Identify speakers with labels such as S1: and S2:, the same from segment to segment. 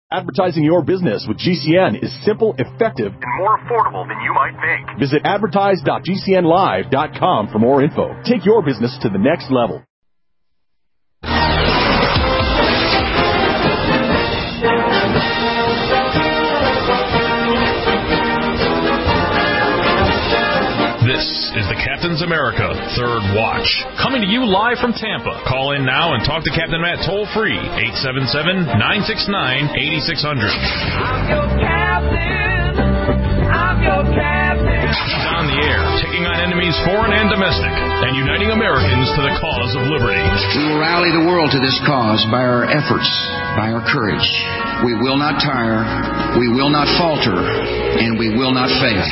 S1: Advertising your business with GCN is simple, effective, and more affordable than you might think. Visit advertise.gcnlive.com for more info. Take your business to the next level.
S2: This is the Captain's America Third Watch, coming to you live from Tampa. Call in now and talk to Captain Matt toll-free, 877-969-8600.
S3: I'm your captain. I'm your captain.
S2: He's on the air, taking on enemies foreign and domestic, and uniting Americans to the cause of liberty.
S4: We will rally the world to this cause by our efforts, by our courage. We will not tire, we will not falter, and we will not fail.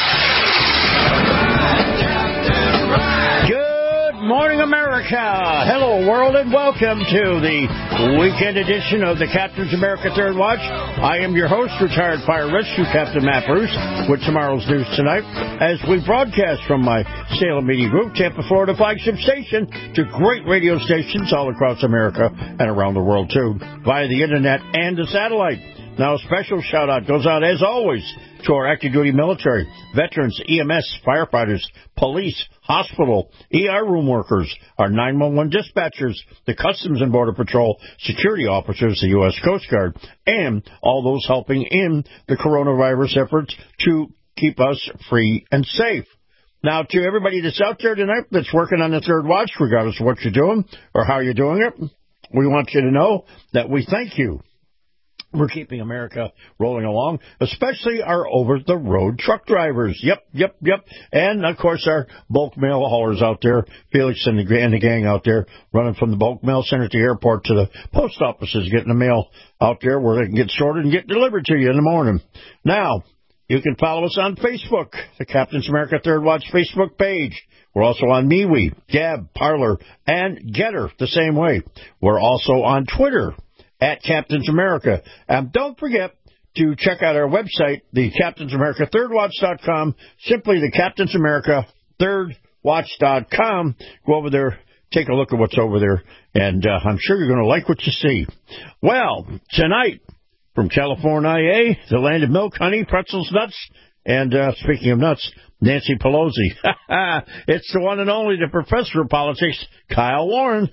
S5: Good morning, America. Hello, world, and welcome to the weekend edition of the Captain's America Third Watch. I am your host, retired fire rescue Captain Matt Bruce, with tomorrow's news tonight, as we broadcast from my Salem Media Group, Tampa, Florida flagship station, to great radio stations all across America and around the world, too, via the internet and the satellite. Now, a special shout-out goes out, as always, to our active duty military, veterans, EMS, firefighters, police, hospital, ER room workers, our 911 dispatchers, the Customs and Border Patrol, security officers, the U.S. Coast Guard, and all those helping in the coronavirus efforts to keep us free and safe. Now, to everybody that's out there tonight that's working on the Third Watch, regardless of what you're doing or how you're doing it, we want you to know that we thank you. We're keeping America rolling along, especially our over-the-road truck drivers. Yep. And, of course, our bulk mail haulers out there, Felix and the gang out there, running from the bulk mail center at the airport to the post offices, getting the mail out there where they can get sorted and get delivered to you in the morning. Now, you can follow us on Facebook, the Captain's America Third Watch Facebook page. We're also on MeWe, Gab, Parler, and Getter the same way. We're also on Twitter, at Captain's America. And don't forget to check out our website, the Captain's America ThirdWatch.com, simply the Captain's America ThirdWatch.com. Go over there, take a look at what's over there, and I'm sure you're going to like what you see. Well, tonight, from California, the land of milk, honey, pretzels, nuts, and speaking of nuts, Nancy Pelosi. It's the one and only, the professor of politics, Kyle Warren.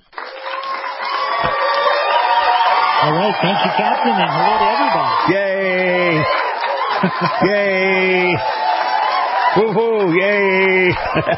S6: All right, thank you, Captain, and hello to everybody.
S5: Yay! Yay! Woo-hoo! Yay!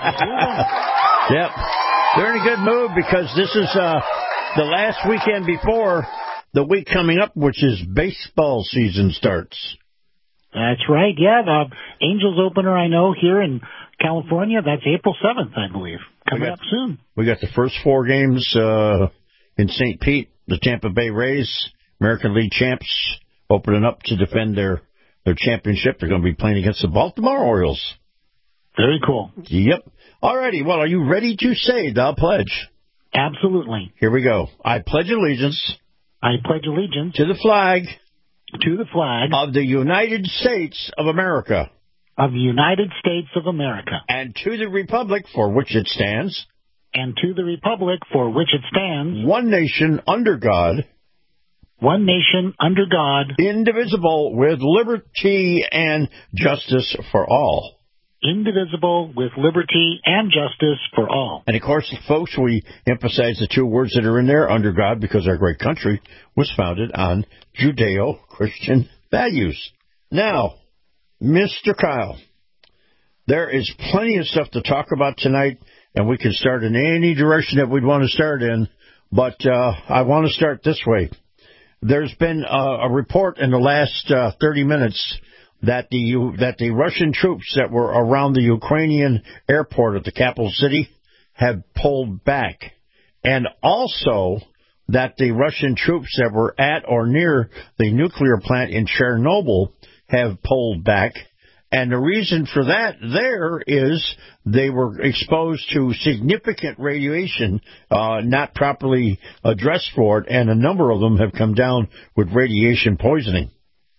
S5: Yep. They're in a good mood because this is the last weekend before the week coming up, which is baseball season starts.
S6: That's right, yeah. The Angels opener, I know, here in California, that's April 7th, I believe. Coming up soon.
S5: We got the first 4 games in St. Pete. The Tampa Bay Rays, American League champs, opening up to defend their championship. They're going to be playing against the Baltimore Orioles.
S6: Very cool.
S5: Yep. All righty. Well, are you ready to say the pledge?
S6: Absolutely.
S5: Here we go. I pledge allegiance.
S6: I pledge allegiance.
S5: To the flag.
S6: To the flag.
S5: Of the United States of America.
S6: Of the United States of America.
S5: And to the republic for which it stands.
S6: And to the republic for which it stands.
S5: One nation under God.
S6: One nation under God.
S5: Indivisible with liberty and justice for all.
S6: Indivisible with liberty and justice for all.
S5: And, of course, folks, we emphasize the 2 words that are in there, under God, because our great country was founded on Judeo-Christian values. Now, Mr. Kyle, there is plenty of stuff to talk about tonight. And we can start in any direction that we'd want to start in, but I want to start this way. There's been a report in the last 30 minutes that the Russian troops that were around the Ukrainian airport at the capital city have pulled back, and also that the Russian troops that were at or near the nuclear plant in Chernobyl have pulled back. And the reason for that there is they were exposed to significant radiation, not properly addressed for it, and a number of them have come down with radiation poisoning.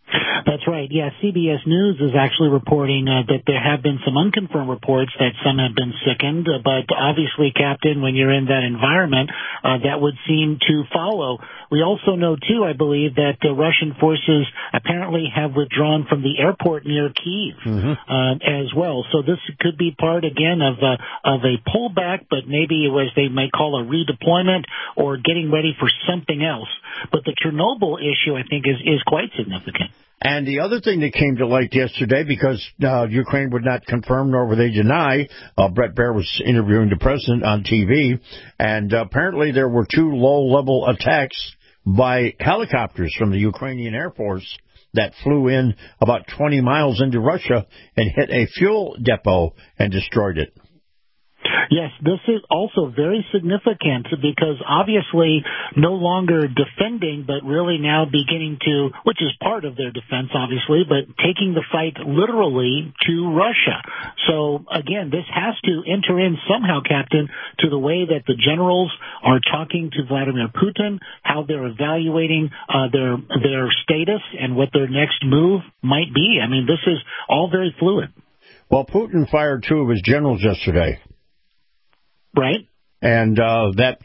S6: That's right. Yeah, CBS News is actually reporting that there have been some unconfirmed reports that some have been sickened, but obviously, Captain, when you're in that environment, that would seem to follow. We also know, too, I believe, that Russian forces apparently have withdrawn from the airport near Kyiv as well. So this could be part, again, of a pullback, but maybe as they may call a redeployment or getting ready for something else. But the Chernobyl issue, I think, is quite significant.
S5: And the other thing that came to light yesterday, because Ukraine would not confirm nor would they deny, Bret Baier was interviewing the president on TV, and apparently there were 2 low-level attacks by helicopters from the Ukrainian Air Force that flew in about 20 miles into Russia and hit a fuel depot and destroyed it.
S6: Yes, this is also very significant because obviously no longer defending, but really now beginning to, which is part of their defense, obviously, but taking the fight literally to Russia. So, again, this has to enter in somehow, Captain, to the way that the generals are talking to Vladimir Putin, how they're evaluating their status and what their next move might be. I mean, this is all very fluid.
S5: Well, Putin fired 2 of his generals yesterday.
S6: Right.
S5: And that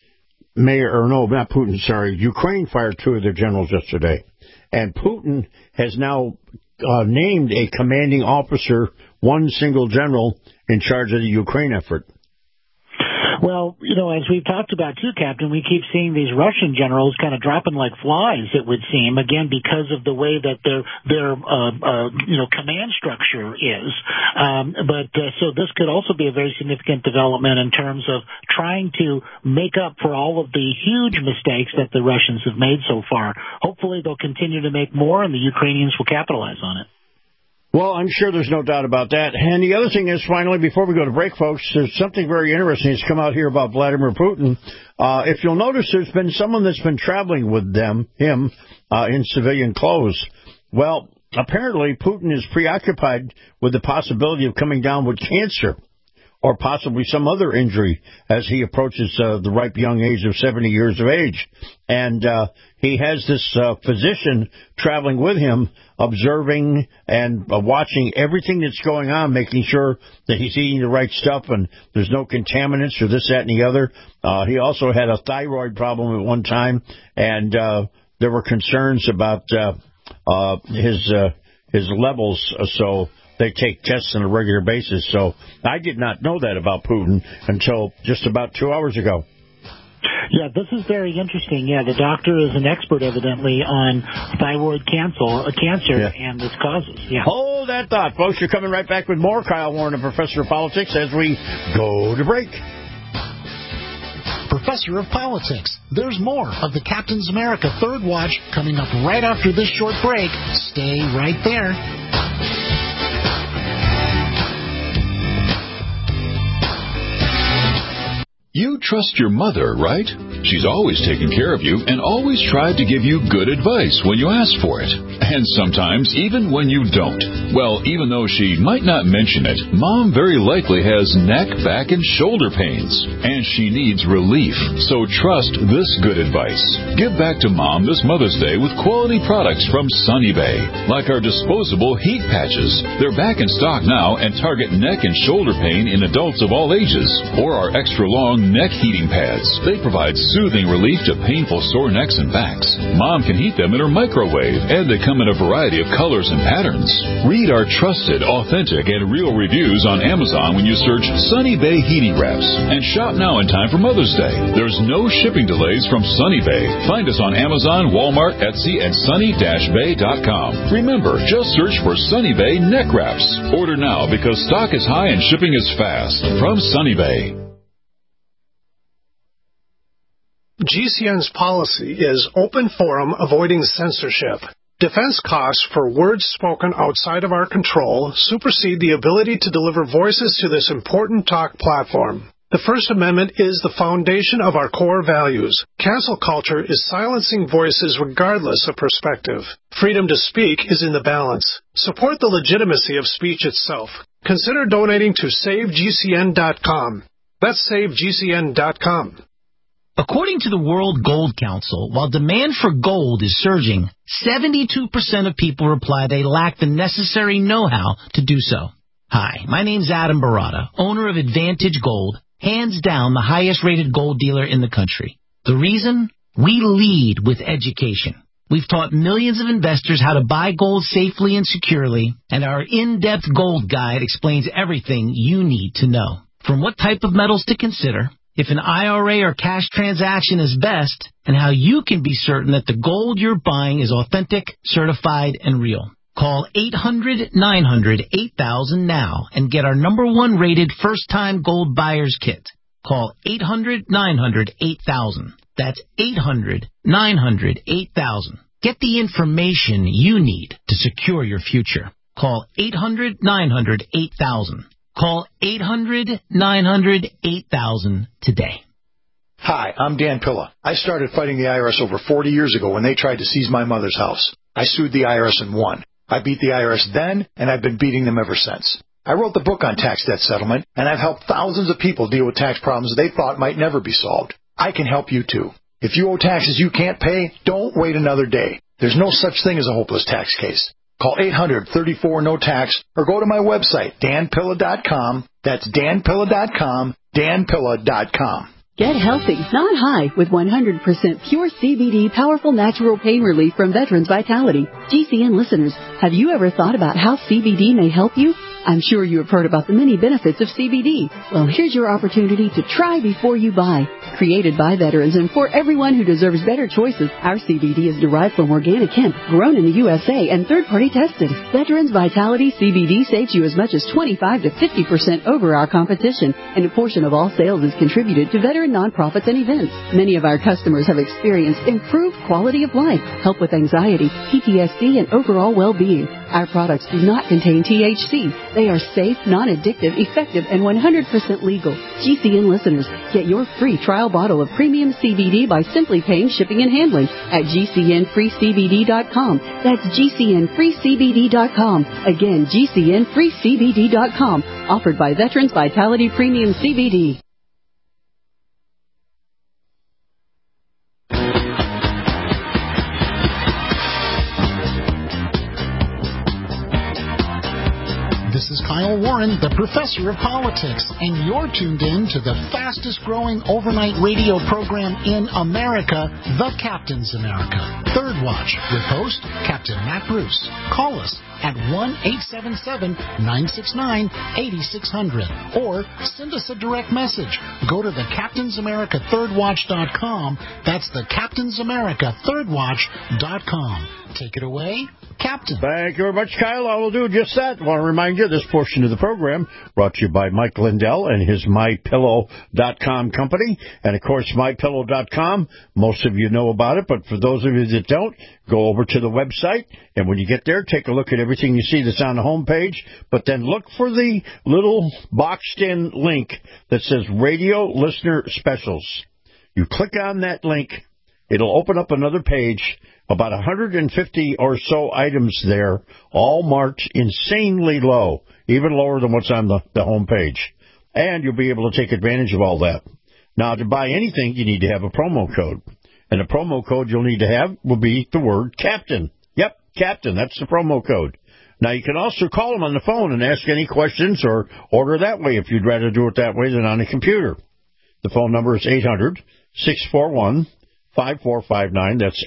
S5: not Putin, sorry. Ukraine fired 2 of their generals yesterday. And Putin has now named a commanding officer, one single general, in charge of the Ukraine effort.
S6: Well, as we've talked about too, Captain, we keep seeing these Russian generals kind of dropping like flies, it would seem, again, because of the way that their command structure is. So this could also be a very significant development in terms of trying to make up for all of the huge mistakes that the Russians have made so far. Hopefully they'll continue to make more, and the Ukrainians will capitalize on it.
S5: Well, I'm sure there's no doubt about that. And the other thing is, finally, before we go to break, folks, there's something very interesting that's come out here about Vladimir Putin. If you'll notice, there's been someone that's been traveling with him in civilian clothes. Well, apparently Putin is preoccupied with the possibility of coming down with cancer or possibly some other injury as he approaches the ripe young age of 70 years of age. And he has this physician traveling with him, observing and watching everything that's going on, making sure that he's eating the right stuff and there's no contaminants or this, that, and the other. He also had a thyroid problem at one time, and there were concerns about his levels, so they take tests on a regular basis. So I did not know that about Putin until just about 2 hours ago.
S6: Yeah, this is very interesting. Yeah, the doctor is an expert, evidently, on thyroid cancer and its causes. Yeah.
S5: Hold that thought, folks. You're coming right back with more Kyle Warren, a professor of politics, as we go to break.
S7: Professor of Politics. There's more of the Captain's America Third Watch coming up right after this short break. Stay right there.
S8: You trust your mother, right? She's always taken care of you and always tried to give you good advice when you ask for it. And sometimes even when you don't. Well, even though she might not mention it, Mom very likely has neck, back, and shoulder pains. And she needs relief. So trust this good advice. Give back to Mom this Mother's Day with quality products from Sunny Bay. Like our disposable heat patches. They're back in stock now and target neck and shoulder pain in adults of all ages. Or our extra long neck heating pads. They provide soothing relief to painful sore necks and backs. Mom can heat them in her microwave, and they come in a variety of colors and patterns. Read our trusted, authentic, and real reviews on Amazon when you search Sunny Bay Heating Wraps. And shop now in time for Mother's Day. There's no shipping delays from Sunny Bay. Find us on Amazon, Walmart, Etsy, and sunny-bay.com. Remember, just search for Sunny Bay Neck Wraps. Order now because stock is high and shipping is fast. From Sunny Bay.
S9: GCN's policy is open forum avoiding censorship. Defense costs for words spoken outside of our control supersede the ability to deliver voices to this important talk platform. The First Amendment is the foundation of our core values. Cancel culture is silencing voices regardless of perspective. Freedom to speak is in the balance. Support the legitimacy of speech itself. Consider donating to SaveGCN.com. That's SaveGCN.com.
S10: According to the World Gold Council, while demand for gold is surging, 72% of people reply they lack the necessary know-how to do so. Hi, my name's Adam Barata, owner of Advantage Gold, hands down the highest-rated gold dealer in the country. The reason? We lead with education. We've taught millions of investors how to buy gold safely and securely, and our in-depth gold guide explains everything you need to know. From what type of metals to consider, if an IRA or cash transaction is best, and how you can be certain that the gold you're buying is authentic, certified, and real. Call 800-900-8000 now and get our #1 rated first-time gold buyer's kit. Call 800-900-8000. That's 800-900-8000. Get the information you need to secure your future. Call 800-900-8000. Call 800-900-8000 today.
S11: Hi, I'm Dan Pilla. I started fighting the IRS over 40 years ago when they tried to seize my mother's house. I sued the IRS and won. I beat the IRS then, and I've been beating them ever since. I wrote the book on tax debt settlement, and I've helped thousands of people deal with tax problems they thought might never be solved. I can help you too. If you owe taxes you can't pay, don't wait another day. There's no such thing as a hopeless tax case. Call 800-34-NO-TAX or go to my website, danpilla.com. That's danpilla.com, danpilla.com.
S12: Get healthy, not high, with 100% pure CBD powerful natural pain relief from Veterans Vitality. GCN listeners, have you ever thought about how CBD may help you? I'm sure you have heard about the many benefits of CBD. Well, here's your opportunity to try before you buy. Created by veterans and for everyone who deserves better choices, our CBD is derived from organic hemp, grown in the USA, and third-party tested. Veterans Vitality CBD saves you as much as 25 to 50% over our competition, and a portion of all sales is contributed to veteran nonprofits and events. Many of our customers have experienced improved quality of life, help with anxiety, PTSD, and overall well-being. Our products do not contain THC. They are safe, non-addictive, effective, and 100% legal. GCN listeners, get your free trial bottle of premium CBD by simply paying shipping and handling at GCNFreeCBD.com. That's GCNFreeCBD.com. Again, GCNFreeCBD.com. Offered by Veterans Vitality Premium CBD.
S7: This is Kyle Warren, the professor of politics, and you're tuned in to the fastest-growing overnight radio program in America, The Captain's America. Third Watch, with host Captain Matt Bruce. Call us at 1-877-969-8600 or send us a direct message. Go to the Captain's America ThirdWatch.com. That's the Captain's America ThirdWatch.com. Take it away, Captain.
S5: Thank you very much, Kyle. I will do just that. I want to remind you, this portion of the program brought to you by Mike Lindell and his MyPillow.com company. And, of course, MyPillow.com, most of you know about it, but for those of you that don't, go over to the website, and when you get there, take a look at everything you see that's on the home page, but then look for the little boxed-in link that says Radio Listener Specials. You click on that link, it'll open up another page, about 150 or so items there, all marked insanely low, even lower than what's on the home page. And you'll be able to take advantage of all that. Now, to buy anything, you need to have a promo code. And the promo code you'll need to have will be the word Captain. Yep, Captain, that's the promo code. Now, you can also call them on the phone and ask any questions or order that way if you'd rather do it that way than on a computer. The phone number is 800-641-5459. That's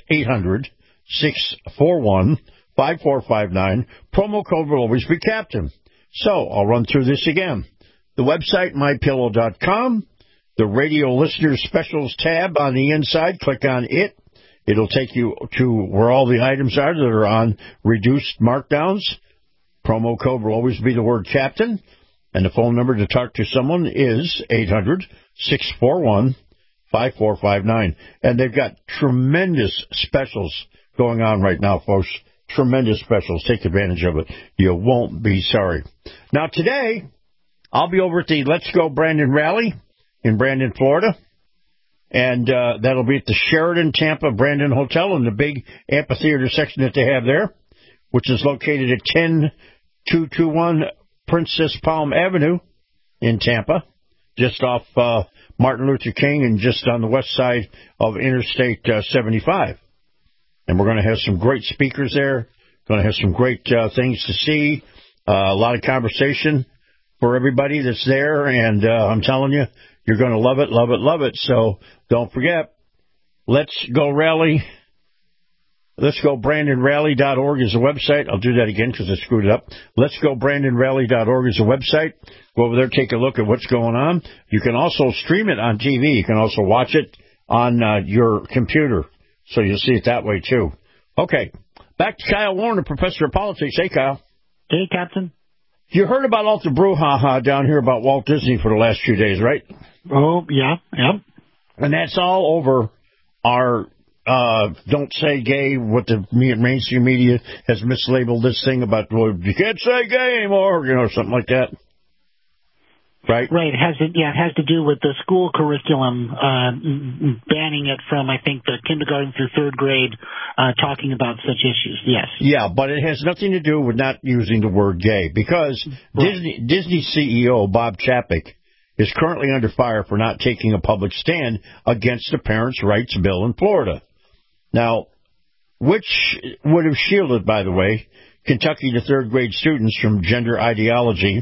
S5: 800-641-5459. Promo code will always be Captain. So, I'll run through this again. The website, MyPillow.com. The Radio Listener Specials tab on the inside, click on it. It'll take you to where all the items are that are on reduced markdowns. Promo code will always be the word Captain. And the phone number to talk to someone is 800-641-5459. And they've got tremendous specials going on right now, folks. Tremendous specials. Take advantage of it. You won't be sorry. Now, today, I'll be over at the Let's Go Brandon Rally in Brandon, Florida, and that'll be at the Sheraton Tampa Brandon Hotel in the big amphitheater section that they have there, which is located at 10221 Princess Palm Avenue in Tampa. just off Martin Luther King and just on the west side of Interstate 75. And we're going to have some great speakers there, going to have some great things to see, a lot of conversation for everybody that's there, and I'm telling you, you're going to love it, love it, love it. So don't forget, Let's Go Rally. Let's Go BrandonRally.org is the website. I'll do that again because I screwed it up. Let's Go BrandonRally.org is the website. Go over there, take a look at what's going on. You can also stream it on TV. You can also watch it on your computer. So you'll see it that way, too. Okay, back to Kyle Warren, the professor of politics. Hey, Kyle.
S6: Hey, Captain.
S5: You heard about all the brouhaha down here about Walt Disney for the last few days, right?
S6: Oh, yeah.
S5: And that's all over our don't say gay, what the mainstream media has mislabeled this thing about, well, you can't say gay anymore, something like that. Right?
S6: Right. It has to do with the school curriculum banning it from, I think, the kindergarten through third grade, talking about such issues, yes.
S5: Yeah, but it has nothing to do with not using the word gay, because right. Disney CEO Bob Chapek is currently under fire for not taking a public stand against the Parents' Rights Bill in Florida. Now, which would have shielded, by the way, Kentucky to third grade students from gender ideology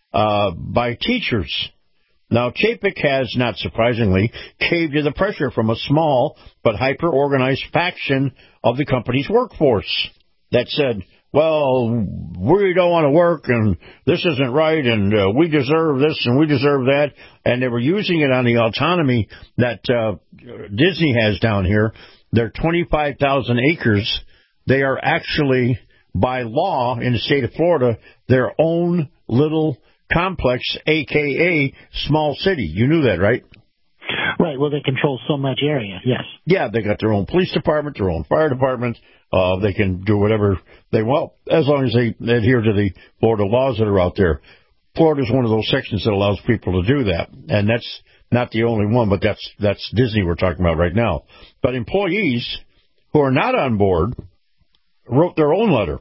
S5: by teachers. Now, Chapek has, not surprisingly, caved to the pressure from a small but hyper-organized faction of the company's workforce that said, well, we don't want to work, and this isn't right, and we deserve this, and we deserve that. And they were using it on the autonomy that Disney has down here. They're 25,000 acres. They are actually, by law in the state of Florida, their own little complex, a.k.a. small city. You knew that, right?
S6: Right. Well, they control so much area, yes.
S5: Yeah, they got their own police department, their own fire department. They can do whatever they want, as long as they adhere to the Florida laws that are out there. Florida is one of those sections that allows people to do that, and that's not the only one, but that's Disney we're talking about right now. But employees who are not on board wrote their own letter.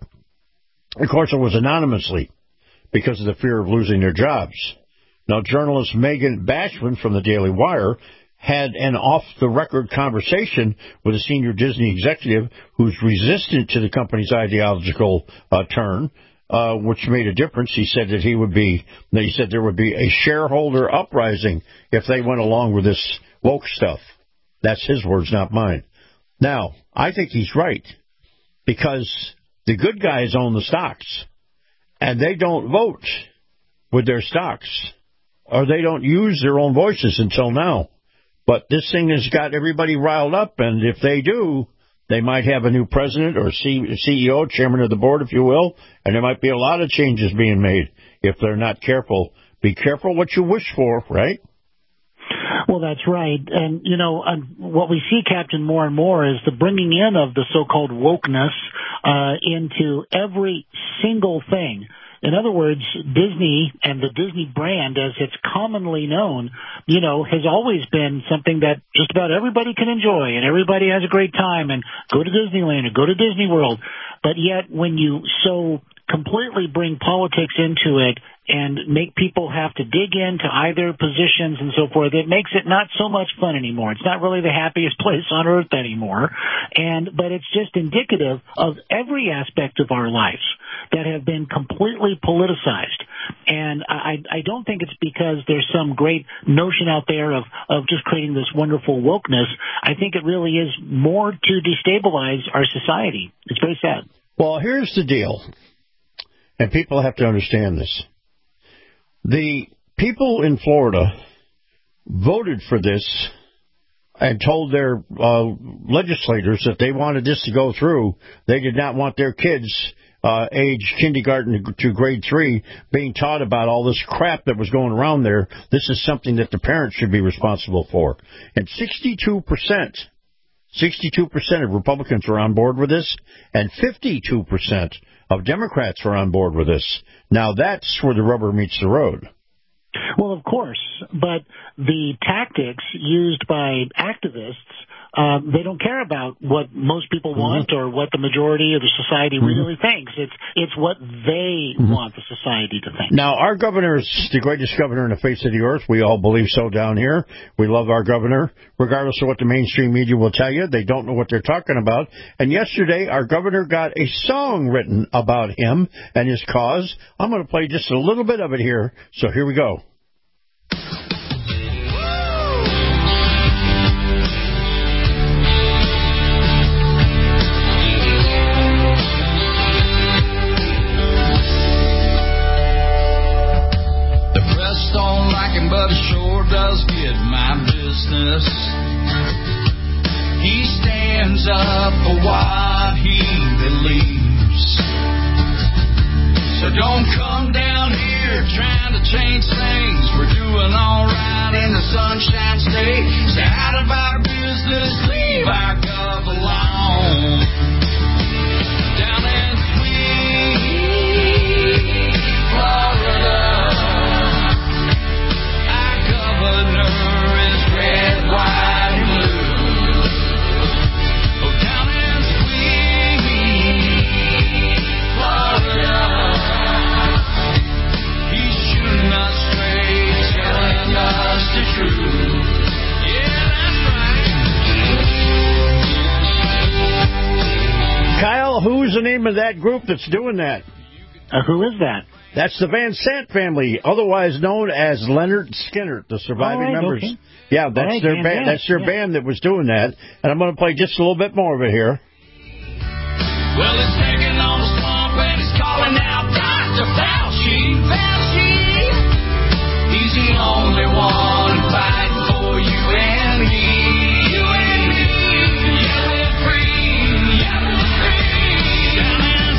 S5: Of course, it was anonymously because of the fear of losing their jobs. Now, journalist Megan Bashman from the Daily Wire had an off-the-record conversation with a senior Disney executive who's resistant to the company's ideological turn, which made a difference. He said that there would be a shareholder uprising if they went along with this woke stuff. That's his words, not mine. Now, I think he's right, because the good guys own the stocks, and they don't vote with their stocks, or they don't use their own voices until now. But this thing has got everybody riled up, and if they do, they might have a new president or CEO, chairman of the board, if you will, and there might be a lot of changes being made if they're not careful. Be careful what you wish for, right?
S6: Well, that's right. And, what we see, Captain, more and more is the bringing in of the so-called wokeness into every single thing. In other words, Disney and the Disney brand, as it's commonly known, has always been something that just about everybody can enjoy, and everybody has a great time, and go to Disneyland or go to Disney World. But yet, when you so completely bring politics into it and make people have to dig into either positions and so forth, it makes it not so much fun anymore. It's not really the happiest place on earth anymore. But it's just indicative of every aspect of our lives that have been completely politicized. And I don't think it's because there's some great notion out there of just creating this wonderful wokeness. I think it really is more to destabilize our society. It's very sad.
S5: Well, here's the deal, and people have to understand this. The people in Florida voted for this and told their legislators that they wanted this to go through. They did not want their kids age kindergarten to grade 3 being taught about all this crap that was going around there. This is something that the parents should be responsible for. And 62% of Republicans are on board with this, and 52% of Democrats are on board with this. Now, that's where the rubber meets the road.
S6: Well, of course, but the tactics used by activists they don't care about what most people want or what the majority of the society really thinks. It's what they want the society to think.
S5: Now, our governor is the greatest governor in the face of the earth. We all believe so down here. We love our governor, regardless of what the mainstream media will tell you. They don't know what they're talking about. And yesterday, our governor got a song written about him and his cause. I'm going to play just a little bit of it here. So here we go.
S13: Don't like him, but it sure does get my business. He stands up for what he believes. So don't come down here trying to change things. We're doing all right in the Sunshine State. Stay out of our business, leave our gov alone. Down in sweet Florida, white and blue. Oh, down in sweet Florida, he's shooting us straight, telling us the truth. Yeah, that's right.
S5: Kyle, who's the name of that group that's doing that?
S6: Who is that?
S5: That's the Van Sant family, otherwise known as Leonard Skinner, the surviving members.
S6: Okay.
S5: Yeah, that's their band. That's their band that was doing that. And I'm going to play just a little bit more of it here.
S13: Well, it's taking on the swamp and it's calling out Dr. Fauci. He's the only one fighting for you and me. You and me. Yelling free. Yelling free. Down in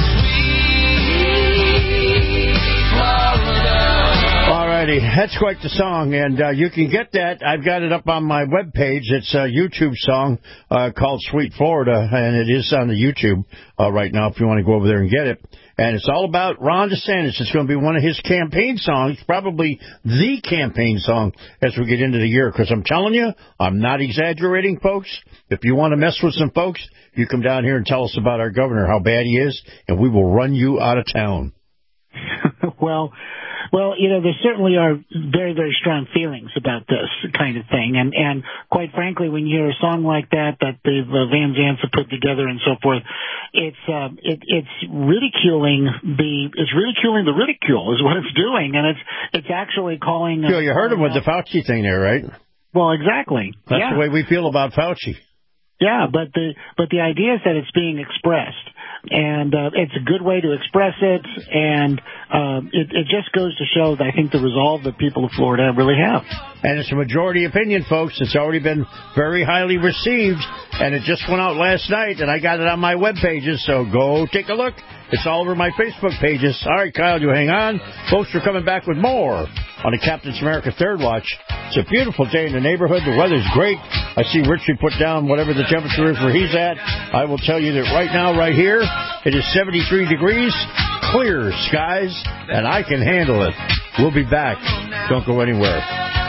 S13: sweet Florida.
S5: Alrighty, that's quite the song, and you can get that. I've got it up on my webpage. It's a YouTube song called Sweet Florida, and it is on the YouTube right now if you want to go over there and get it. And it's all about Ron DeSantis. It's going to be one of his campaign songs, probably the campaign song as we get into the year, because I'm telling you, I'm not exaggerating, folks. If you want to mess with some folks, you come down here and tell us about our governor, how bad he is, and we will run you out of town.
S6: Well, you know, there certainly are very, very strong feelings about this kind of thing. And quite frankly, when you hear a song like that the Van Zants have put together and so forth, it's ridiculing the ridicule is what it's doing. And it's actually calling.
S5: You heard him with the Fauci thing there, right?
S6: Well, exactly.
S5: That's the way we feel about Fauci.
S6: Yeah, but the idea is that it's being expressed, and it's a good way to express it, and it just goes to show, I think, the resolve that people of Florida really have.
S5: And it's a majority opinion, folks. It's already been very highly received, and it just went out last night, and I got it on my web pages, so go take a look. It's all over my Facebook pages. All right, Kyle, you hang on. Folks, we're coming back with more on the Captain's America Third Watch. It's a beautiful day in the neighborhood. The weather's great. I see Richie put down whatever the temperature is where he's at. I will tell you that right now, right here, it is 73 degrees, clear skies, and I can handle it. We'll be back. Don't go anywhere.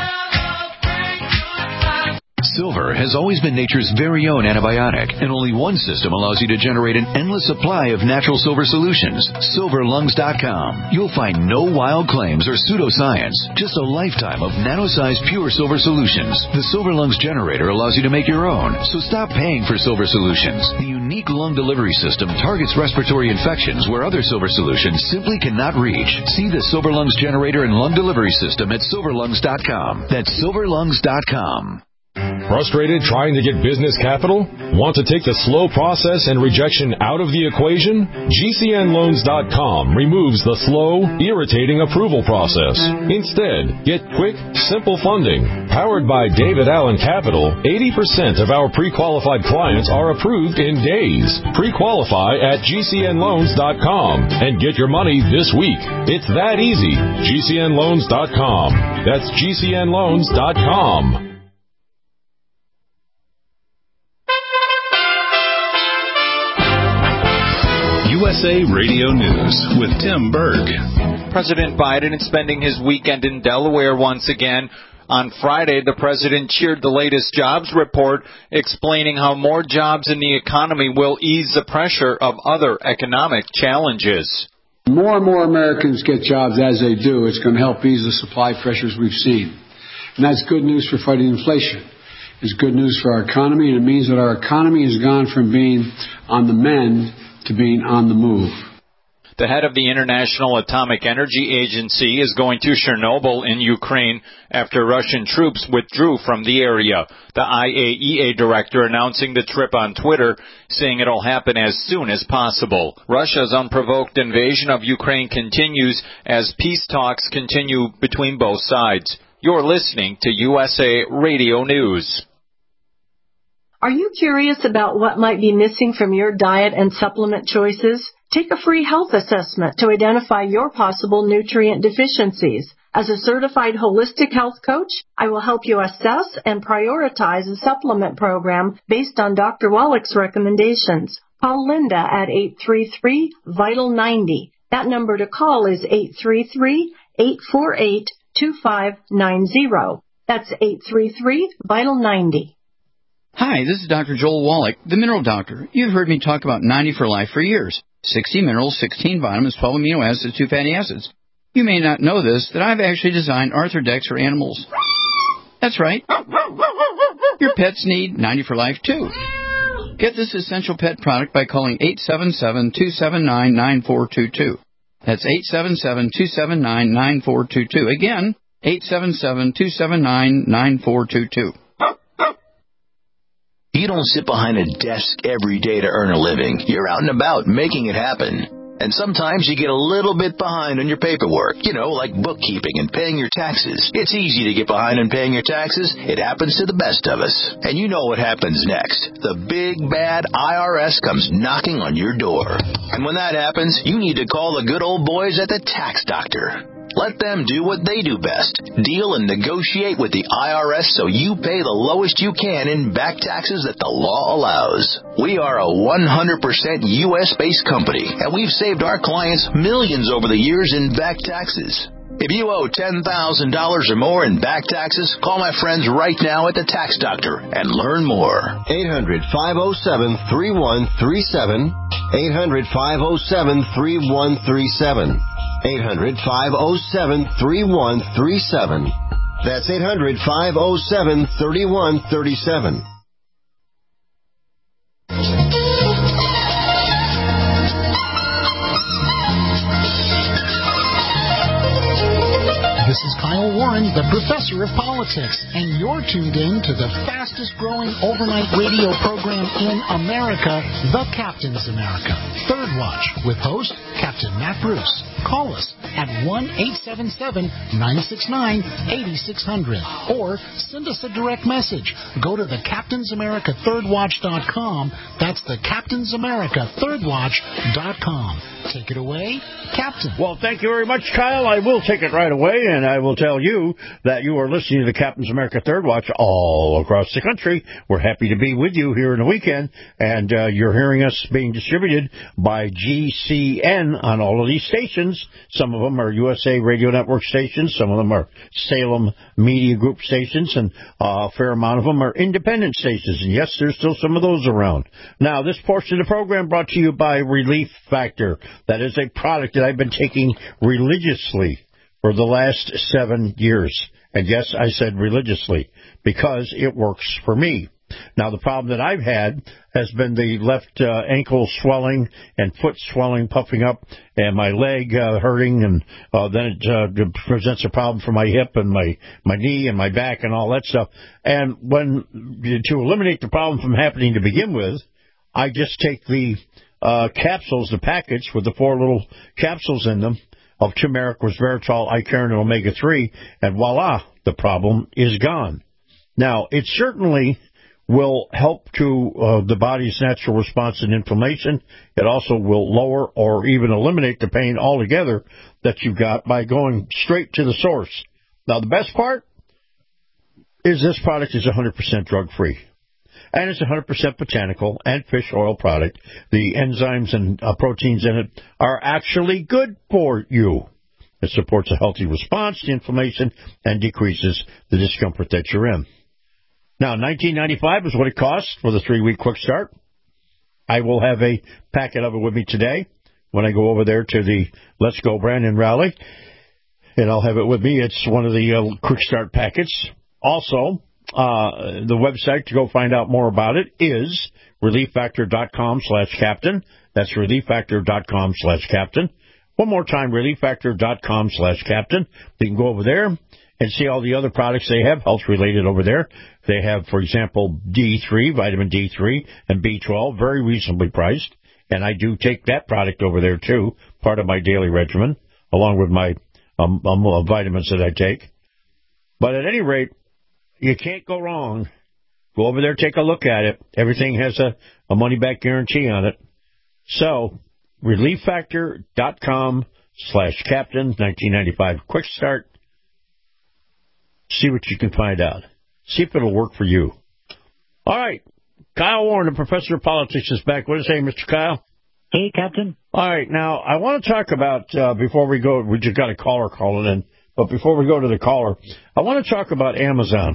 S8: Silver has always been nature's very own antibiotic, and only one system allows you to generate an endless supply of natural silver solutions. SilverLungs.com. You'll find no wild claims or pseudoscience, just a lifetime of nano-sized pure silver solutions. The Silver Lungs generator allows you to make your own, so stop paying for silver solutions. The unique lung delivery system targets respiratory infections where other silver solutions simply cannot reach. See the Silver Lungs generator and lung delivery system at SilverLungs.com. That's SilverLungs.com.
S14: Frustrated trying to get business capital? Want to take the slow process and rejection out of the equation? GCNLoans.com removes the slow, irritating approval process. Instead, get quick, simple funding. Powered by David Allen Capital, 80% of our pre-qualified clients are approved in days. Pre-qualify at GCNLoans.com and get your money this week. It's that easy. GCNLoans.com. That's GCNLoans.com.
S2: USA Radio News with Tim Berg.
S15: President Biden is spending his weekend in Delaware once again. On Friday, the president cheered the latest jobs report, explaining how more jobs in the economy will ease the pressure of other economic challenges.
S16: More and more Americans get jobs as they do. It's going to help ease the supply pressures we've seen. And that's good news for fighting inflation. It's good news for our economy, and it means that our economy has gone from being on the mend to being on the move.
S15: The head of the International Atomic Energy Agency is going to Chernobyl in Ukraine after Russian troops withdrew from the area. The IAEA director announcing the trip on Twitter, saying it'll happen as soon as possible. Russia's unprovoked invasion of Ukraine continues as peace talks continue between both sides. You're listening to USA Radio News.
S17: Are you curious about what might be missing from your diet and supplement choices? Take a free health assessment to identify your possible nutrient deficiencies. As a certified holistic health coach, I will help you assess and prioritize a supplement program based on Dr. Wallach's recommendations. Call Linda at 833-VITAL-90. That number to call is 833-848-2590. That's 833-VITAL-90.
S18: Hi, this is Dr. Joel Wallach, the Mineral Doctor. You've heard me talk about 90 for Life for years. 60 minerals, 16 vitamins, 12 amino acids, 2 fatty acids. You may not know this, that I've actually designed Arthrodex for animals. That's right. Your pets need 90 for Life, too. Get this essential pet product by calling 877-279-9422. That's 877-279-9422. Again, 877-279-9422.
S19: You don't sit behind a desk every day to earn a living. You're out and about making it happen. And sometimes you get a little bit behind on your paperwork, like bookkeeping and paying your taxes. It's easy to get behind on paying your taxes. It happens to the best of us. And you know what happens next. The big, bad IRS comes knocking on your door. And when that happens, you need to call the good old boys at the Tax Doctor. Let them do what they do best. Deal and negotiate with the IRS so you pay the lowest you can in back taxes that the law allows. We are a 100% U.S.-based company, and we've saved our clients millions over the years in back taxes. If you owe $10,000 or more in back taxes, call my friends right now at the Tax Doctor and learn more.
S20: 800-507-3137. 800-507-3137. 800-507-3137. That's 800-507-3137.
S7: This is Kyle Warren, the Professor of Politics, and you're tuned in to the fastest-growing overnight radio program in America, The Captain's America. Third Watch, with host Captain Matt Bruce. Call us at 1-877-969-8600 or send us a direct message. Go to thecaptainsamerica3rdwatch.com. That's thecaptainsamerica3rdwatch.com. Take it away, Captain.
S5: Well, thank you very much, Kyle. I will take it right away, and I will tell you that you are listening to the Captain's America Third Watch all across the country. We're happy to be with you here in the weekend, and you're hearing us being distributed by GCN on all of these stations. Some of them are USA Radio Network stations. Some of them are Salem Media Group stations, and a fair amount of them are independent stations. And yes, there's still some of those around. Now, this portion of the program brought to you by Relief Factor. That is a product that I've been taking religiously for the last 7 years. And yes, I said religiously, because it works for me. Now, the problem that I've had has been the left ankle swelling and foot swelling, puffing up, and my leg hurting, and then it presents a problem for my hip and my knee and my back and all that stuff. And to eliminate the problem from happening to begin with, I just take the capsules, the package with the 4 little capsules in them of turmeric, resveratrol, Icariin, and omega-3, and voila, the problem is gone. Now, it certainly will help to the body's natural response in inflammation. It also will lower or even eliminate the pain altogether that you've got by going straight to the source. Now, the best part is this product is 100% drug-free. And it's 100% botanical and fish oil product. The enzymes and proteins in it are actually good for you. It supports a healthy response to inflammation and decreases the discomfort that you're in. Now, $19.95 is what it costs for the 3-week quick start. I will have a packet of it with me today when I go over there to the Let's Go brand in Raleigh, and I'll have it with me. It's one of the quick start packets. Also, the website to go find out more about it is relieffactor.com/captain. That's relieffactor.com/captain. One more time, relieffactor.com/captain. You can go over there and see all the other products they have, health-related over there. They have, for example, D3, vitamin D3, and B12, very reasonably priced. And I do take that product over there, too, part of my daily regimen, along with my vitamins that I take. But at any rate, you can't go wrong. Go over there, take a look at it. Everything has a money-back guarantee on it. So, relieffactor.com/captain, 1995 quick start. See what you can find out. See if it'll work for you. All right. Kyle Warren, the professor of politics, is back. What do you say, Mr. Kyle?
S6: Hey, Captain.
S5: All right. Now, I want to talk about, before we go, we just got a caller calling in, but before we go to the caller, I want to talk about Amazon.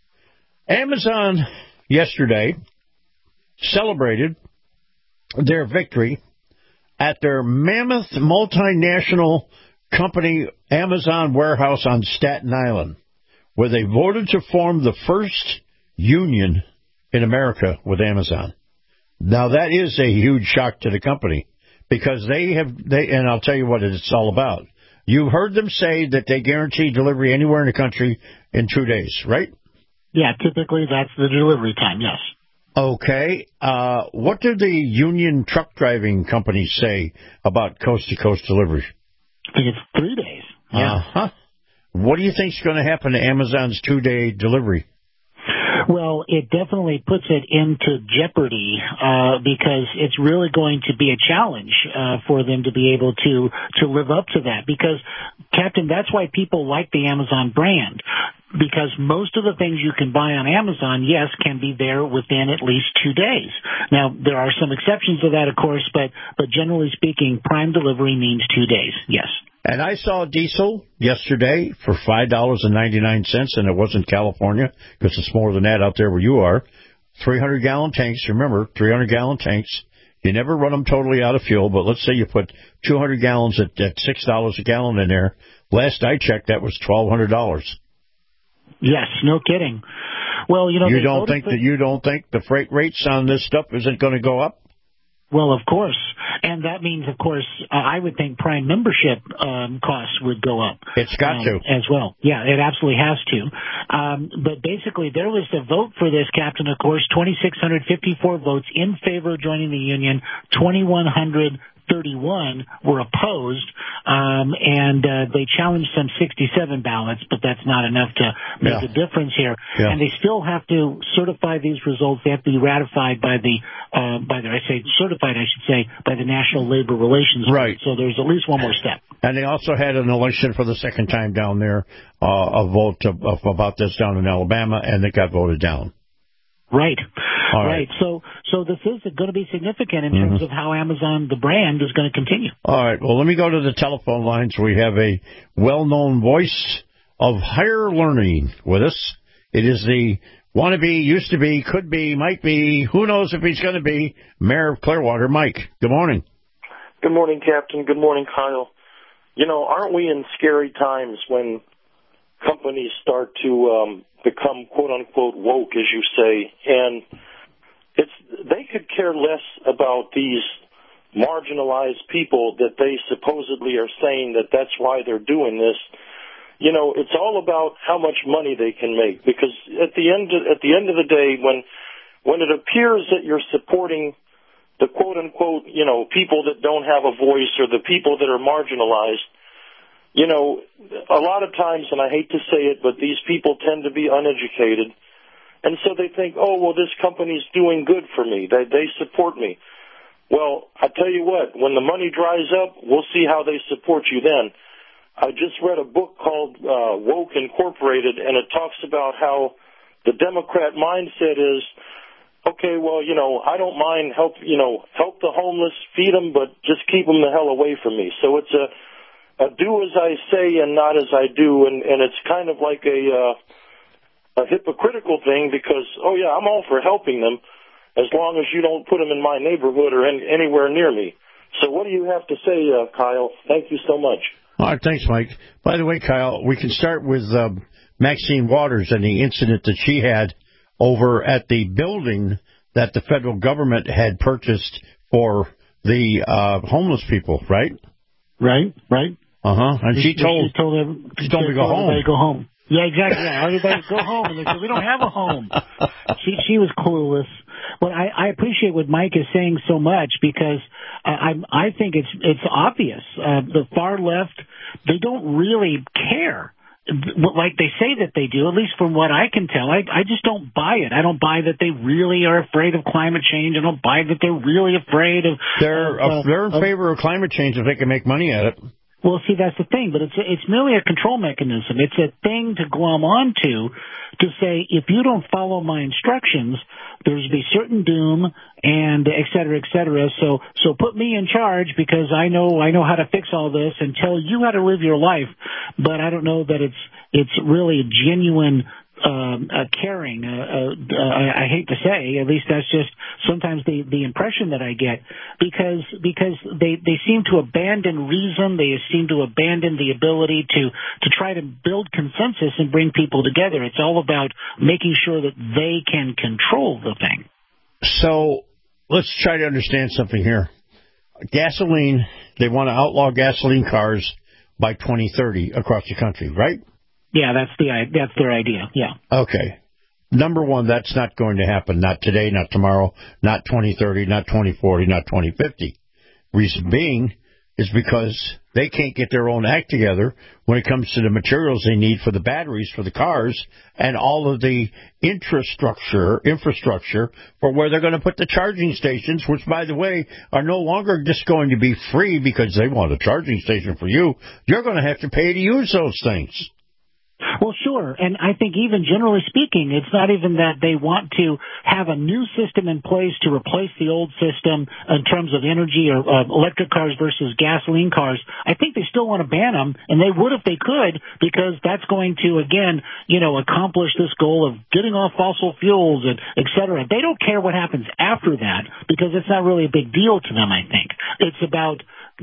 S5: Amazon yesterday celebrated their victory at their mammoth multinational company, Amazon warehouse on Staten Island, where they voted to form the first union in America with Amazon. Now, that is a huge shock to the company because and I'll tell you what it's all about. You've heard them say that they guarantee delivery anywhere in the country in 2 days, right?
S6: Yeah, typically that's the delivery time, yes.
S5: Okay. What do the union truck driving companies say about coast-to-coast delivery?
S6: I think it's 3 days. Yeah.
S5: Uh-huh. What do you think is going to happen to Amazon's 2-day delivery?
S6: Well, it definitely puts it into jeopardy because it's really going to be a challenge for them to be able to live up to that. Because, Captain, that's why people like the Amazon brand. Because most of the things you can buy on Amazon, yes, can be there within at least 2 days. Now, there are some exceptions to that, of course, but generally speaking, prime delivery means 2 days, yes.
S5: And I saw diesel yesterday for $5.99, and it wasn't California, because it's more than that out there where you are. 300-gallon tanks, remember, 300-gallon tanks. You never run them totally out of fuel, but let's say you put 200 gallons at $6 a gallon in there. Last I checked, that was $1,200.
S6: Yes, no kidding. Well, you don't think the freight rates on this stuff isn't going to go up? Well, of course. And that means, of course, I would think Prime membership costs would go up.
S5: It's got to.
S6: As well. Yeah, it absolutely has to. But basically, there was a vote for this, Captain, of course, 2,654 votes in favor of joining the union, 2,131 were opposed, and they challenged some 67 ballots, but that's not enough to make a difference here. Yeah. And they still have to certify these results. They have to be ratified by the National Labor Relations Board.
S5: Right.
S6: So there's at least one more step.
S5: And they also had an election for the second time down there, a vote about this down in Alabama, and it got voted down.
S6: Right.
S5: All right.
S6: So this is going to be significant in terms of how Amazon, the brand, is going to continue.
S5: All right. Well, let me go to the telephone lines. We have a well-known voice of higher learning with us. It is the wannabe, used to be, could be, might be, who knows if he's going to be, Mayor of Clearwater, Mike. Good morning.
S21: Good morning, Captain. Good morning, Kyle. Aren't we in scary times when companies start to become quote-unquote woke, as you say, and they could care less about these marginalized people that they supposedly are saying that's why they're doing this. It's all about how much money they can make, because at the end of the day, when it appears that you're supporting the quote-unquote, people that don't have a voice or the people that are marginalized, a lot of times, and I hate to say it, but these people tend to be uneducated. And so they think, oh, well, this company's doing good for me. They support me. Well, I tell you what, when the money dries up, we'll see how they support you then. I just read a book called Woke Incorporated, and it talks about how the Democrat mindset is, okay, well, I don't mind help the homeless, feed them, but just keep them the hell away from me. So it's do as I say and not as I do, and it's kind of like a hypocritical thing because, oh yeah, I'm all for helping them as long as you don't put them in my neighborhood or anywhere near me. So what do you have to say, Kyle? Thank you so much.
S5: All right, thanks, Mike. By the way, Kyle, we can start with Maxine Waters and the incident that she had over at the building that the federal government had purchased for the homeless people, right?
S6: Right.
S5: Uh-huh. And she told me to go home.
S6: Everybody go home. Yeah, exactly. Yeah. Everybody go home. And they said, we don't have a home. She was clueless. Well, I appreciate what Mike is saying so much because I think it's obvious. The far left, they don't really care like they say that they do, at least from what I can tell. I just don't buy it. I don't buy that they really are afraid of climate change. I don't buy that they're really afraid of...
S5: They're in favor of climate change if they can make money at it.
S6: Well, see, that's the thing, but it's merely a control mechanism. It's a thing to glom onto to say, if you don't follow my instructions, there's a certain doom, and et cetera, et cetera. So put me in charge because I know how to fix all this and tell you how to live your life. But I don't know that it's really a genuine caring. I hate to say, at least that's just sometimes the impression that I get, because they seem to abandon reason. They seem to abandon the ability to try to build consensus and bring people together. It's all about making sure that they can control the thing.
S5: So let's try to understand something here. Gasoline, they want to outlaw gasoline cars by 2030 across the country, right?
S6: Yeah, that's their idea, yeah.
S5: Okay. Number one, that's not going to happen. Not today, not tomorrow, not 2030, not 2040, not 2050. Reason being is because they can't get their own act together when it comes to the materials they need for the batteries for the cars and all of the infrastructure for where they're going to put the charging stations, which, by the way, are no longer just going to be free because they want a charging station for you. You're going to have to pay to use those things.
S6: Well, sure, and I think even generally speaking, it's not even that they want to have a new system in place to replace the old system in terms of energy or electric cars versus gasoline cars. I think they still want to ban them, and they would if they could, because that's going to, again, accomplish this goal of getting off fossil fuels and et cetera. They don't care what happens after that because it's not really a big deal to them, I think. It's about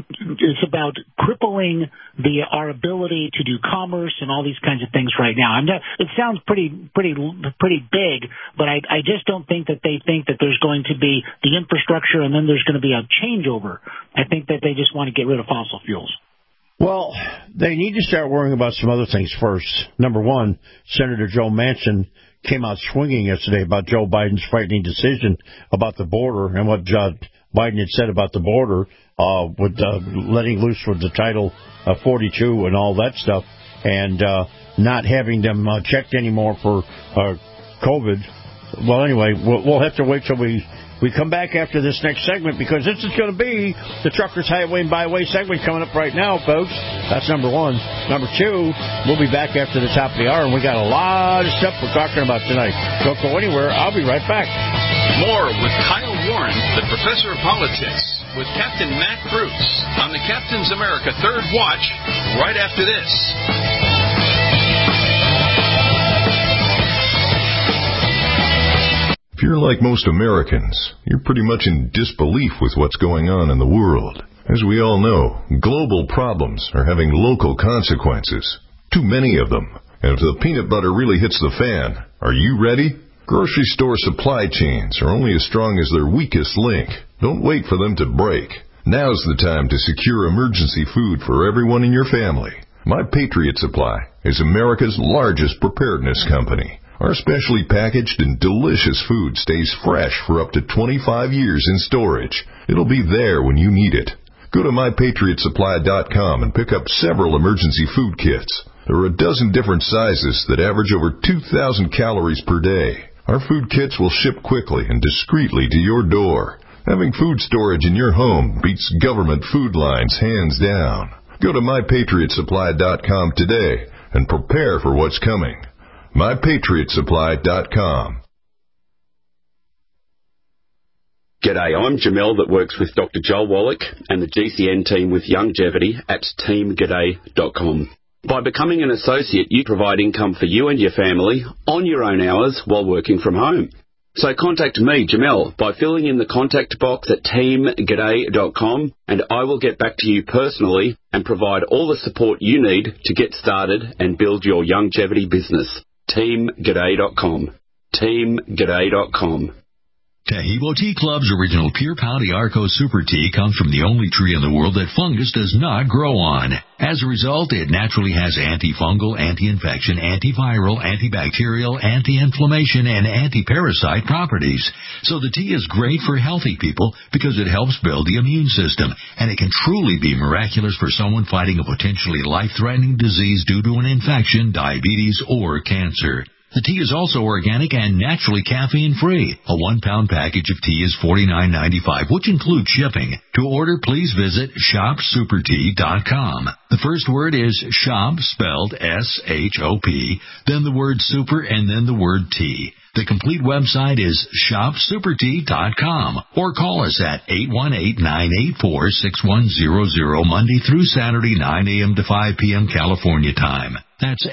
S6: crippling our ability to do commerce and all these kinds of things right now. It sounds pretty big, but I just don't think that they think that there's going to be the infrastructure and then there's going to be a changeover. I think that they just want to get rid of fossil fuels.
S5: Well, they need to start worrying about some other things first. Number one, Senator Joe Manchin came out swinging yesterday about Joe Biden's frightening decision about the border and what Biden had said about the border with letting loose with the Title 42 and all that stuff, and not having them checked anymore for COVID. Well, anyway, we'll have to wait till we come back after this next segment, because this is going to be the Truckers Highway and Byway segment coming up right now, folks. That's number one. Number two, we'll be back after the top of the hour, and we got a lot of stuff we're talking about tonight. Don't go anywhere. I'll be right back.
S1: More with Kyle Warren, the Professor of Politics, with Captain Matt Bruce on the Captain's America Third Watch right after this.
S22: If you're like most Americans, you're pretty much in disbelief with what's going on in the world. As we all know, global problems are having local consequences. Too many of them. And if the peanut butter really hits the fan, are you ready? Grocery store supply chains are only as strong as their weakest link. Don't wait for them to break. Now's the time to secure emergency food for everyone in your family. My Patriot Supply is America's largest preparedness company. Our specially packaged and delicious food stays fresh for up to 25 years in storage. It'll be there when you need it. Go to MyPatriotSupply.com and pick up several emergency food kits. There are a dozen different sizes that average over 2,000 calories per day. Our food kits will ship quickly and discreetly to your door. Having food storage in your home beats government food lines hands down. Go to MyPatriotSupply.com today and prepare for what's coming. MyPatriotSupply.com.
S3: G'day, I'm Jamel that works with Dr. Joel Wallach and the GCN team with Longevity at teamg'day.com. By becoming an associate, you provide income for you and your family on your own hours while working from home. So contact me, Jamel, by filling in the contact box at teamg'day.com, and I will get back to you personally and provide all the support you need to get started and build your longevity business. teamg'day.com. teamg'day.com.
S4: Tahibo Tea Club's original Pure Pau d'Arco Super Tea comes from the only tree in the world that fungus does not grow on. As a result, it naturally has antifungal, anti-infection, antiviral, antibacterial, anti-inflammation, and anti-parasite properties. So the tea is great for healthy people because it helps build the immune system, and it can truly be miraculous for someone fighting a potentially life-threatening disease due to an infection, diabetes, or cancer. The tea is also organic and naturally caffeine-free. A 1-pound package of tea is $49.95, which includes shipping. To order, please visit shopsupertea.com. The first word is shop, spelled S-H-O-P, then the word super, and then the word tea. The complete website is shopsupertea.com, or call us at 818-984-6100 Monday through Saturday, 9 a.m. to 5 p.m. California time. That's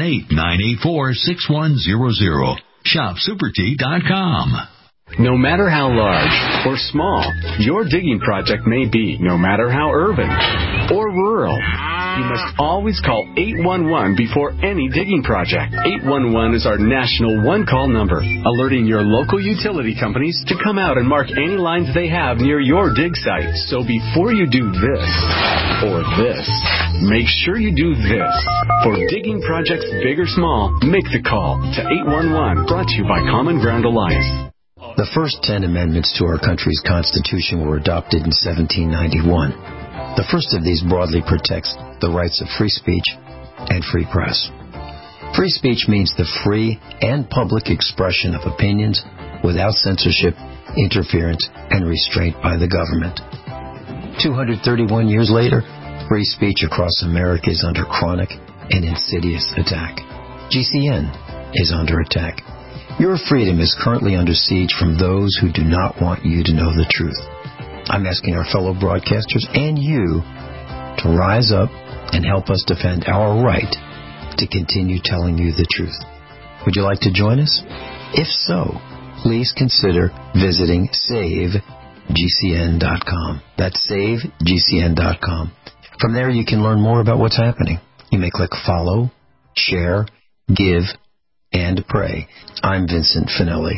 S4: 818-984-6100. shopsupertea.com.
S23: No matter how large or small your digging project may be, no matter how urban or rural, you must always call 811 before any digging project. 811 is our national one-call number, alerting your local utility companies to come out and mark any lines they have near your dig site. So before you do this or this, make sure you do this. For digging projects big or small, make the call to 811. Brought to you by Common Ground Alliance.
S24: The first 10 amendments to our country's Constitution were adopted in 1791. The first of these broadly protects the rights of free speech and free press. Free speech means the free and public expression of opinions without censorship, interference, and restraint by the government. 231 years later, free speech across America is under chronic and insidious attack. GCN is under attack. Your freedom is currently under siege from those who do not want you to know the truth. I'm asking our fellow broadcasters and you to rise up and help us defend our right to continue telling you the truth. Would you like to join us? If so, please consider visiting SaveGCN.com. That's SaveGCN.com. From there, you can learn more about what's happening. You may click follow, share, give, and pray. I'm Vincent Finelli.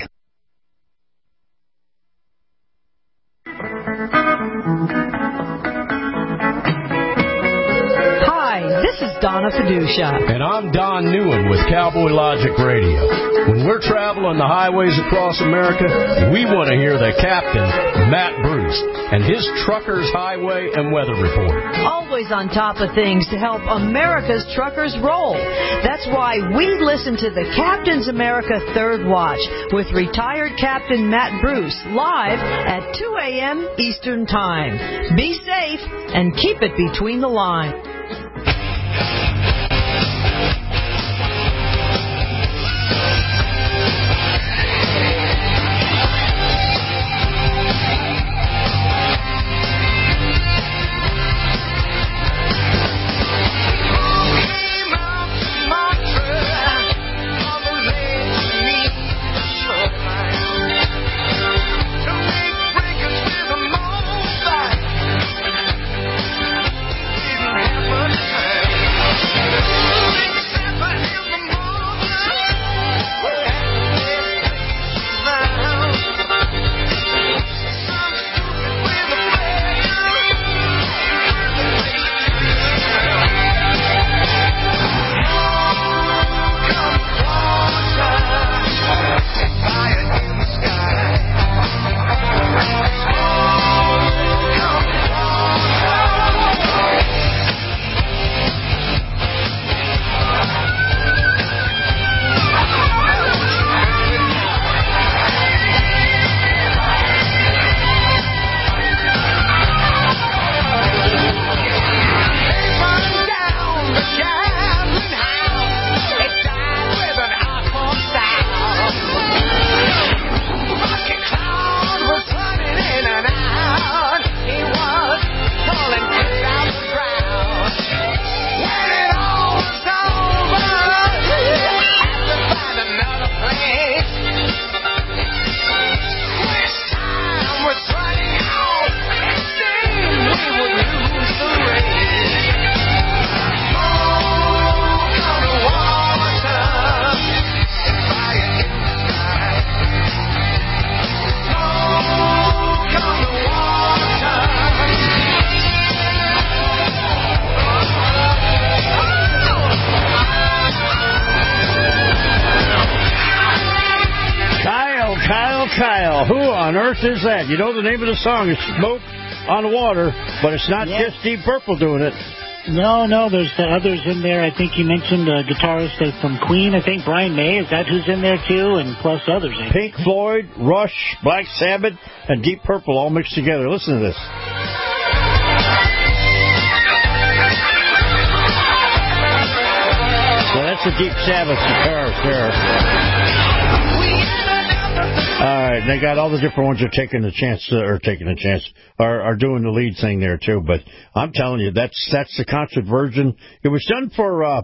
S25: Hi, this is Donna Fiducia.
S26: And I'm Don Newen with Cowboy Logic Radio. When we're traveling the highways across America, we want to hear the captain, Matt Bruce, and his Truckers Highway and Weather Report.
S25: Always on top of things to help America's truckers roll. That's why we listen to the Captain's America Third Watch with retired Captain Matt Bruce live at 2 a.m. Eastern Time. Be safe and keep it between the lines.
S5: on earth is that? You know the name of the song is Smoke on the Water, but it's not just Deep Purple doing it.
S6: No, there's others in there. I think you mentioned a guitarist from Queen. I think Brian May, is that who's in there too? And plus others.
S5: Pink Floyd, Rush, Black Sabbath, and Deep Purple all mixed together. Listen to this. So that's the Deep Sabbath guitarist there. All right, they got all the different ones are taking the chance, are doing the lead thing there too. But I'm telling you, that's the concert version. It was done for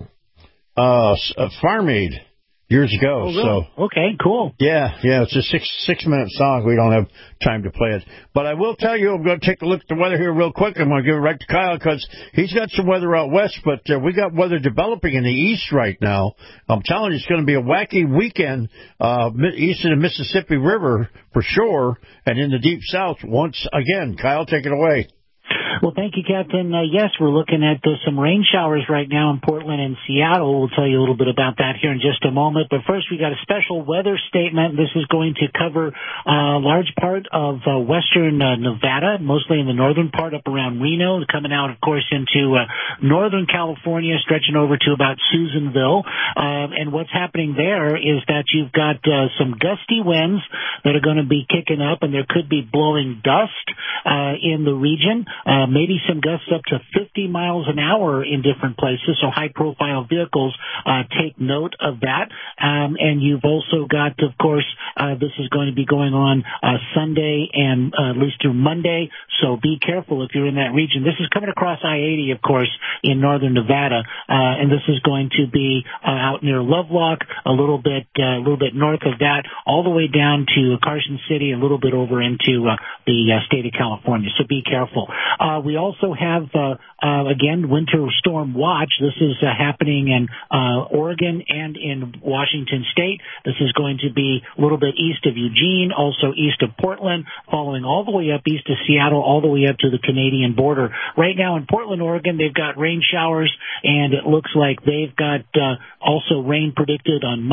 S5: Farm Aid years ago.
S6: Oh, really?
S5: So
S6: okay, cool.
S5: Yeah, it's a six-minute song. We don't have time to play it. But I will tell you, I'm going to take a look at the weather here real quick. I'm going to give it right to Kyle because he's got some weather out west, but we got weather developing in the east right now. I'm telling you, it's going to be a wacky weekend east of the Mississippi River for sure, and in the deep south once again. Kyle, take it away.
S6: Well, thank you, Captain. Yes, we're looking at some rain showers right now in Portland and Seattle. We'll tell you a little bit about that here in just a moment. But first, we got a special weather statement. This is going to cover a large part of western Nevada, mostly in the northern part up around Reno, coming out, of course, into northern California, stretching over to about Susanville. And what's happening there is that you've got some gusty winds that are going to be kicking up, and there could be blowing dust in the region. Maybe some gusts up to 50 miles an hour in different places, so high-profile vehicles take note of that. And you've also got, of course, this is going to be going on Sunday and at least through Monday, so be careful if you're in that region. This is coming across I-80, of course, in northern Nevada, and this is going to be out near Lovelock, a little bit north of that, all the way down to Carson City, a little bit over into the state of California, so be careful. We also have, again, winter storm watch. This is happening in Oregon and in Washington State. This is going to be a little bit east of Eugene, also east of Portland, following all the way up east of Seattle, all the way up to the Canadian border. Right now in Portland, Oregon, they've got rain showers, and it looks like they've got also rain predicted on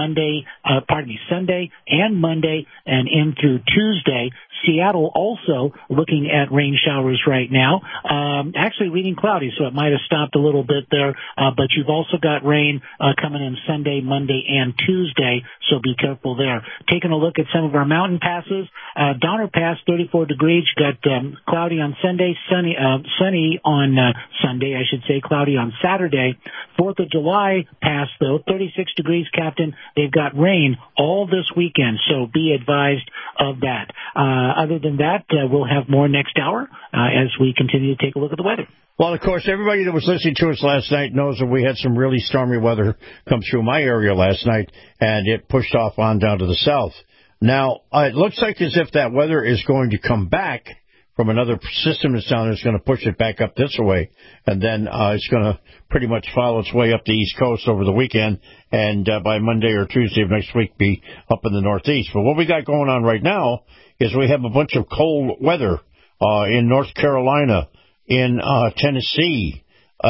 S6: Sunday and Monday and in through Tuesday. Seattle also looking at rain showers right now. Actually reading cloudy, so it might have stopped a little bit there. But you've also got rain coming in Sunday, Monday, and Tuesday, so be careful there. Taking a look at some of our mountain passes. Donner Pass, 34 degrees. Got cloudy on Sunday, sunny on Sunday, I should say, cloudy on Saturday. 4th of July Pass, though, 36 degrees, Captain. They've got rain all this weekend, so be advised of that. Other than that, we'll have more next hour as we continue to take a look at the weather.
S5: Well, of course, everybody that was listening to us last night knows that we had some really stormy weather come through my area last night, and it pushed off on down to the south. Now, it looks like as if that weather is going to come back from another system that's down there. It's going to push it back up this way, and then it's going to pretty much follow its way up the East Coast over the weekend, and by Monday or Tuesday of next week be up in the Northeast. But what we got going on right now is we have a bunch of cold weather in North Carolina, in Tennessee,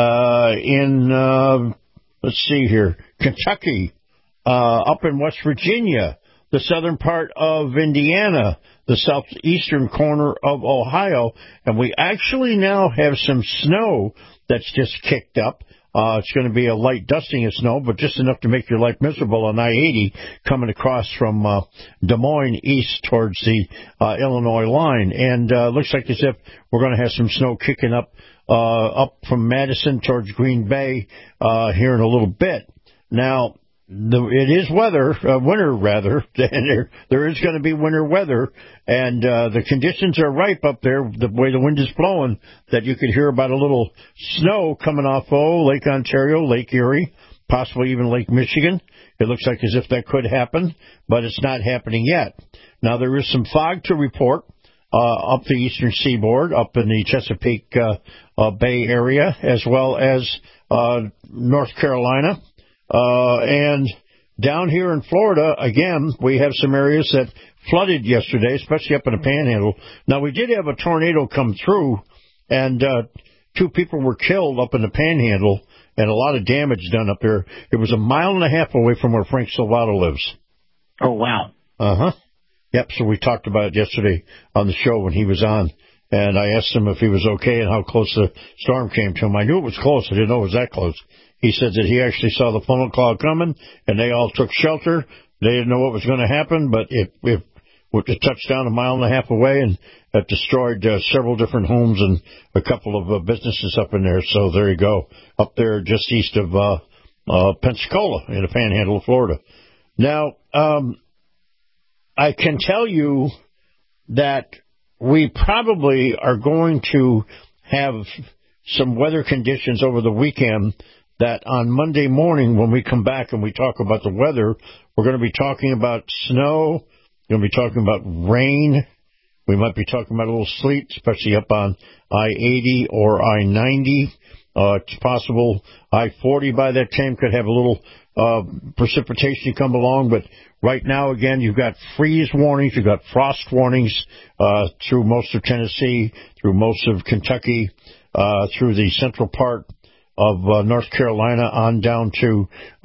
S5: in Kentucky, up in West Virginia, the southern part of Indiana, the southeastern corner of Ohio, and we actually now have some snow that's just kicked up. It's going to be a light dusting of snow, but just enough to make your life miserable on I-80 coming across from Des Moines east towards the Illinois line. And looks like as if we're going to have some snow kicking up from Madison towards Green Bay here in a little bit. Now, it is winter rather, and there is going to be winter weather, and the conditions are ripe up there, the way the wind is blowing, that you could hear about a little snow coming off Lake Ontario, Lake Erie, possibly even Lake Michigan. It looks like as if that could happen, but it's not happening yet. Now, there is some fog to report up the eastern seaboard, up in the Chesapeake Bay area, as well as North Carolina. And down here in Florida, again, we have some areas that flooded yesterday, especially up in the Panhandle. Now, we did have a tornado come through, and 2 people were killed up in the Panhandle, and a lot of damage done up there. It was 1.5 miles away from where Frank Salvato lives.
S6: Oh, wow.
S5: Uh-huh. Yep, so we talked about it yesterday on the show when he was on, and I asked him if he was okay and how close the storm came to him. I knew it was close. I didn't know it was that close. He said that he actually saw the funnel cloud coming, and they all took shelter. They didn't know what was going to happen, but it touched down a mile and a half away, and it destroyed several different homes and a couple of businesses up in there. So there you go, up there just east of Pensacola in the Panhandle of Florida. Now, I can tell you that we probably are going to have some weather conditions over the weekend that on Monday morning when we come back and we talk about the weather, we're going to be talking about snow, we're going to be talking about rain, we might be talking about a little sleet, especially up on I-80 or I-90. It's possible I-40 by that time could have a little precipitation come along, but right now, again, you've got freeze warnings, you've got frost warnings through most of Tennessee, through most of Kentucky, through the central part of North Carolina on down to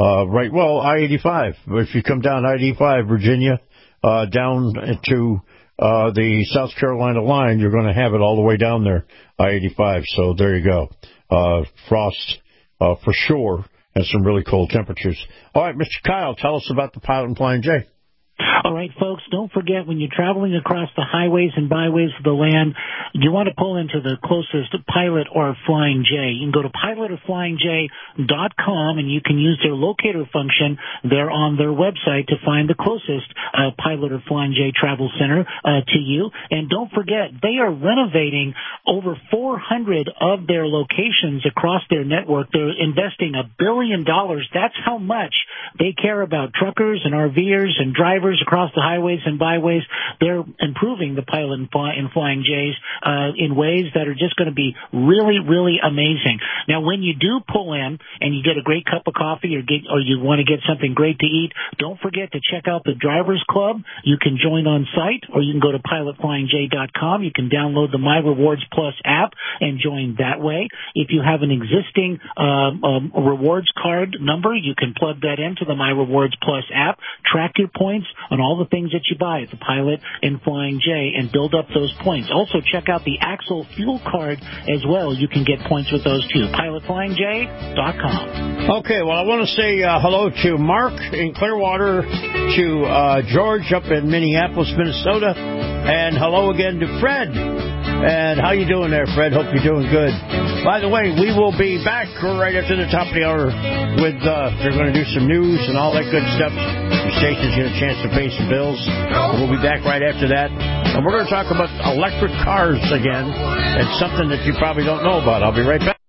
S5: I-85. If you come down I-85, Virginia, down to the South Carolina line, you're going to have it all the way down there, I-85. So there you go. Frost for sure, and some really cold temperatures. All right, Mr. Kyle, tell us about the Pilot and Flying J.
S6: All right, folks, don't forget when you're traveling across the highways and byways of the land, you want to pull into the closest Pilot or Flying J. You can go to pilotorflyingj.com, and you can use their locator function there on their website to find the closest Pilot or Flying J travel center to you. And don't forget, they are renovating over 400 of their locations across their network. They're investing $1 billion. That's how much they care about truckers and RVers and drivers across the highways and byways. They're improving the Pilot and Flying J's in ways that are just going to be really, really amazing. Now, when you do pull in and you get a great cup of coffee or you want to get something great to eat, don't forget to check out the Drivers Club. You can join on site, or you can go to pilotflyingj.com. You can download the My Rewards Plus app and join that way. If you have an existing rewards card number, you can plug that into the My Rewards Plus app, track your points on all the things that you buy at the Pilot and Flying J, and build up those points. Also, check out the Axle Fuel Card as well. You can get points with those too. PilotFlyingJ.com.
S5: Okay, well, I want to say hello to Mark in Clearwater, to George up in Minneapolis, Minnesota, and hello again to Fred. And how you doing there, Fred? Hope you're doing good. By the way, we will be back right after the top of the hour with, they're going to do some news and all that good stuff. The station's get a chance to pay some bills. We'll be back right after that. And we're going to talk about electric cars again, and something that you probably don't know about. I'll be right back.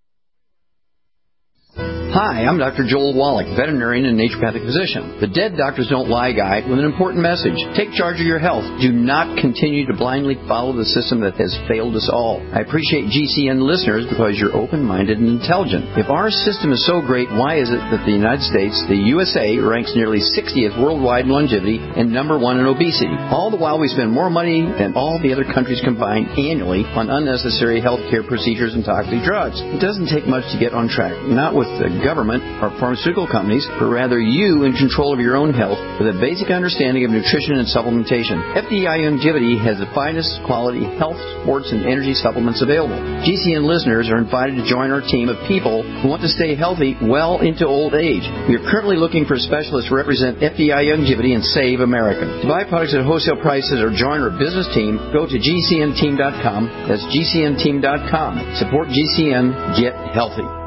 S18: Hi, I'm Dr. Joel Wallach, veterinarian and naturopathic physician. The Dead Doctors Don't Lie guide with an important message. Take charge of your health. Do not continue to blindly follow the system that has failed us all. I appreciate GCN listeners because you're open-minded and intelligent. If our system is so great, why is it that the United States, the USA, ranks nearly 60th worldwide in longevity and number 1 in obesity? All the while we spend more money than all the other countries combined annually on unnecessary healthcare procedures and toxic drugs. It doesn't take much to get on track. Not with the government or pharmaceutical companies, but rather you in control of your own health with a basic understanding of nutrition and supplementation. FDI Longevity has the finest quality health, sports, and energy supplements available. GCN listeners are invited to join our team of people who want to stay healthy well into old age. We are currently looking for specialists to represent FDI Longevity and Save America. To buy products at wholesale prices or join our business team, go to GCNteam.com. That's GCNteam.com. Support GCN. Get healthy.